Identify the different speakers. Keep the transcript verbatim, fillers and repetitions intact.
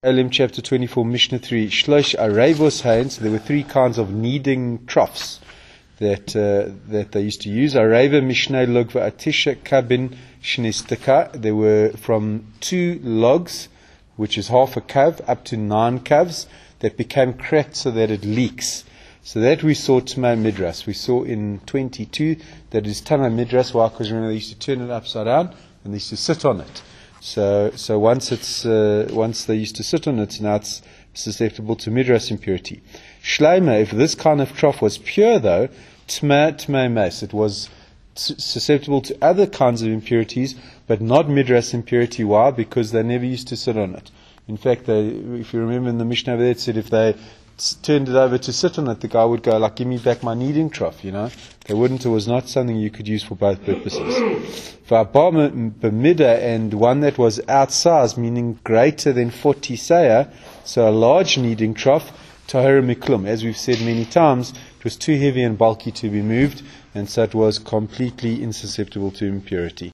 Speaker 1: Elim chapter twenty-four, Mishnah three. Shlosh arevos hain. So there were three kinds of kneading troughs that uh, that they used to use. Areva mishnei log va'atisha kabin shnistaka. They were from two logs, which is half a kav, up to nine kavs, that became cracked so that it leaks. So that we saw Tama Midras. We saw in twenty-two that is Tama Midras. Why? Because remember they used to turn it upside down and they used to sit on it. So, so once it's uh, once they used to sit on it, now it's susceptible to midras impurity. Shleima, if this kind of trough was pure, though, tma tma mas, it was susceptible to other kinds of impurities, but not midras impurity. Why? Because they never used to sit on it. In fact, they, if you remember in the Mishnah over there, it said if they turned it over to sit on it, the guy would go like, "Give me back my kneading trough." You know, they wouldn't. It was not something you could use for both purposes. For b'mida, and one that was outsized, meaning greater than forty seah, so a large kneading trough, tahara miklum. As we've said many times, it was too heavy and bulky to be moved, and so it was completely insusceptible to impurity.